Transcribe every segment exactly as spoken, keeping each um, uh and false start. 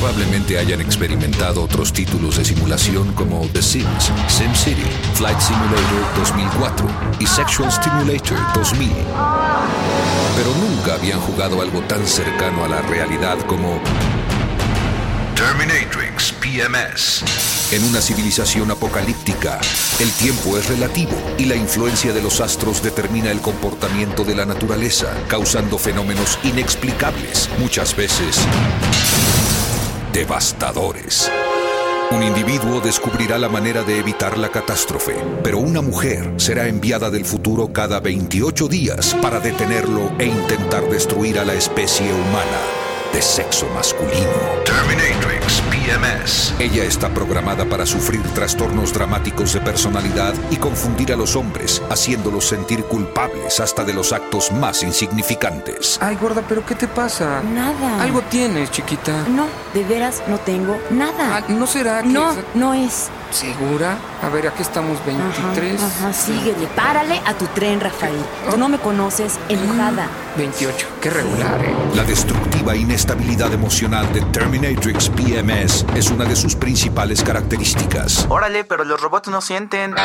Probablemente hayan experimentado otros títulos de simulación como The Sims, SimCity, Flight Simulator dos mil cuatro y Sexual Stimulator dos mil. Pero nunca habían jugado algo tan cercano a la realidad como Terminatrix P M S. En una civilización apocalíptica, el tiempo es relativo y la influencia de los astros determina el comportamiento de la naturaleza, causando fenómenos inexplicables, muchas veces devastadores. Un individuo descubrirá la manera de evitar la catástrofe, pero una mujer será enviada del futuro cada veintiocho días para detenerlo e intentar destruir a la especie humana de sexo masculino. Terminatrix P M S. Ella está programada para sufrir trastornos dramáticos de personalidad y confundir a los hombres, haciéndolos sentir culpables hasta de los actos más insignificantes. Ay, gorda, ¿pero qué te pasa? Nada. Algo tienes, chiquita. No, de veras no tengo nada. Ah, ¿no será que...? No, no es. ¿Segura? A ver, aquí estamos veintitrés. Ajá, ajá, síguele. Párale a tu tren, Rafael. Tú no me conoces, enojada. veintiocho, qué regular, ¿eh? La destructiva inestabilidad emocional de Terminatrix P M S es una de sus principales características. Órale, pero los robots no sienten.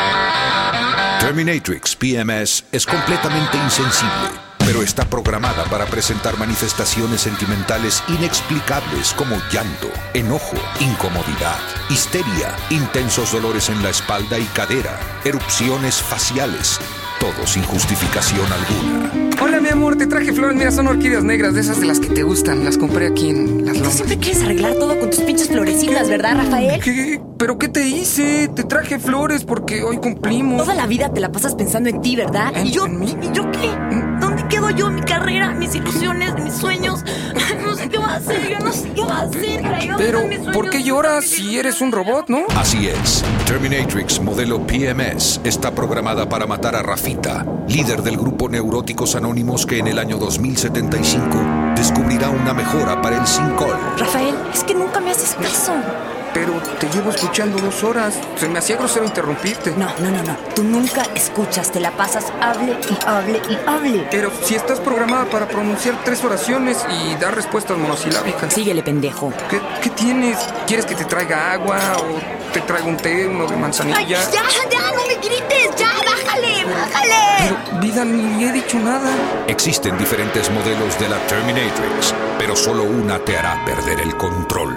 Terminatrix P M S es completamente insensible, pero está programada para presentar manifestaciones sentimentales inexplicables como llanto, enojo, incomodidad, histeria, intensos dolores en la espalda y cadera, erupciones faciales, todo sin justificación alguna. Hola, mi amor, te traje flores. Mira, son orquídeas negras, de esas de las que te gustan. Las compré aquí en Las Tú Lomas. siempre quieres arreglar todo con tus pinches florecitas, ¿verdad, Rafael? ¿Qué? ¿Pero qué te hice? Te traje flores porque hoy cumplimos. Toda la vida te la pasas pensando en ti, ¿verdad? ¿En- ¿Y yo? en mí? ¿Y yo qué? ¿Dónde quedo yo? Mi carrera, mis ilusiones, mis sueños. No sé qué va a hacer, yo no sé qué va a hacer. Caray, ¿dónde Pero, están mis sueños? ¿por qué lloras si eres un robot, no? Así es, Terminatrix modelo P M S está programada para matar a Rafita, líder del grupo Neuróticos Anónimos que en el año dos mil setenta y cinco descubrirá una mejora para el Syncol. Rafael, es que nunca me haces caso. Pero te llevo escuchando dos horas. Se me hacía grosero interrumpirte. No, no, no, no. Tú nunca escuchas, te la pasas, hable y hable y hable. Pero si estás programada para pronunciar tres oraciones y dar respuestas monosilábicas. Síguele, pendejo. ¿Qué, qué tienes? ¿Quieres que te traiga agua o te traiga un té, uno de manzanilla? ¡Ay, ya, ya! ¡No me grites! ¡Ya, bájale, bájale! Pero, vida, ni he dicho nada. Existen diferentes modelos de la Terminatrix, pero solo una te hará perder el control.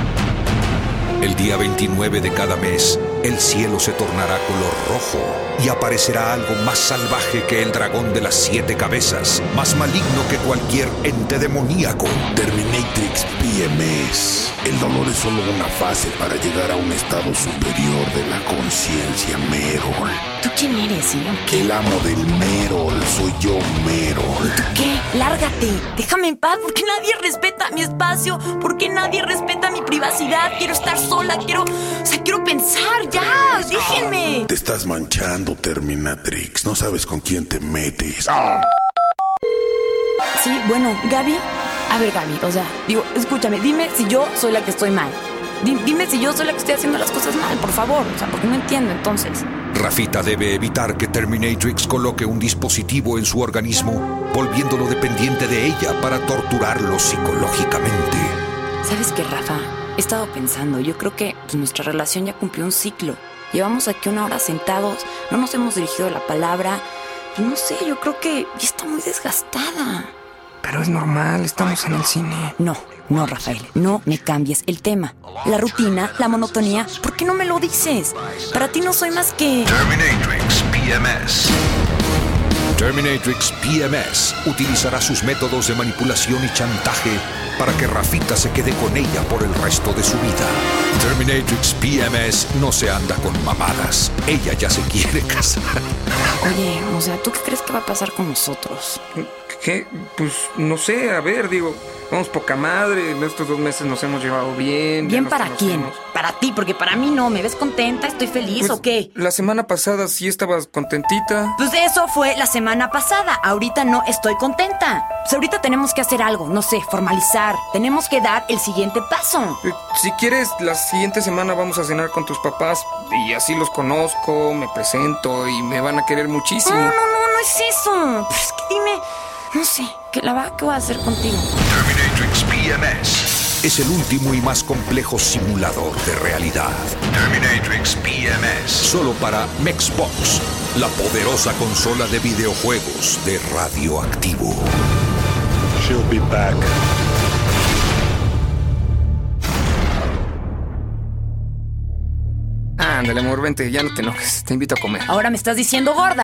El día veintinueve de cada mes, el cielo se tornará color rojo y aparecerá algo más salvaje que el dragón de las siete cabezas, más maligno que cualquier ente demoníaco. Terminatrix P M S. El dolor es solo una fase para llegar a un estado superior de la conciencia, Merol. ¿Tú quién eres, eh? ¿Qué? El amo del Merol, soy yo, Merol. ¿Tú qué? Lárgate. Déjame en paz. ¿Por qué nadie respeta mi espacio? ¿Por qué nadie respeta mi privacidad? Quiero estar sola. Quiero... O sea, quiero pensar. ¡Ya! ¡Déjenme! Te estás manchando, Terminatrix. No sabes con quién te metes. Sí, bueno, Gaby. A ver, Gaby, o sea, digo, escúchame, dime si yo soy la que estoy mal. Di- dime si yo soy la que estoy haciendo las cosas mal, por favor. O sea, porque no entiendo, entonces. Rafita debe evitar que Terminatrix coloque un dispositivo en su organismo, volviéndolo dependiente de ella para torturarlo psicológicamente. ¿Sabes qué, Rafa? He estado pensando, yo creo que pues, nuestra relación ya cumplió un ciclo. Llevamos aquí una hora sentados, no nos hemos dirigido la palabra. Y no sé, yo creo que ya está muy desgastada. Pero es normal, estamos en el cine. No, no, Rafael, no me cambies el tema. La rutina, la monotonía, ¿por qué no me lo dices? Para ti no soy más que... Terminatrix P M S. Terminatrix P M S utilizará sus métodos de manipulación y chantaje para que Rafita se quede con ella por el resto de su vida. Terminatrix P M S no se anda con mamadas. Ella ya se quiere casar. Oye, o sea, ¿tú qué crees que va a pasar con nosotros? ¿Qué? Pues no sé, a ver, digo, vamos poca madre. En estos dos meses nos hemos llevado bien. ya ¿Bien nos para quién? conocemos. Para ti, porque para mí no. ¿Me ves contenta? ¿Estoy feliz Pues, o qué? La semana pasada sí estabas contentita. Pues eso fue la semana pasada. Ahorita no estoy contenta. Pues ahorita tenemos que hacer algo, no sé, formalizar. Tenemos que dar el siguiente paso. Eh, Si quieres, la siguiente semana vamos a cenar con tus papás y así los conozco, me presento y me van a querer muchísimo. No, no, no, no es eso. Pues es que dime, no sé, ¿qué, la va, ¿qué voy a hacer contigo? Terminatrix P M S. es el último y más complejo simulador de realidad. Terminatrix P M S. Solo para Mexbox, la poderosa consola de videojuegos de Radioactivo. She'll be back. Ándale, amor, vente, ya no te enojes. Te invito a comer. Ahora me estás diciendo gorda.